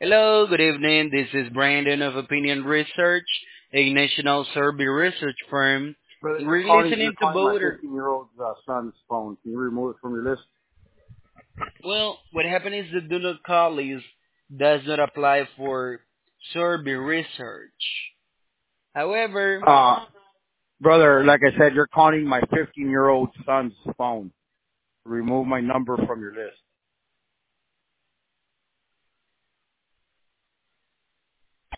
Hello, good evening. This is Brandon of Opinion Research, a national survey research firm. Brother, And we're listening you're to calling my voter. 15-year-old son's phone. Can you remove it from your list? Well, what happened is the do not call list does not apply for survey research. However, Uh, Brother, like I said, you're calling my 15-year-old son's phone. Remove my number from your list.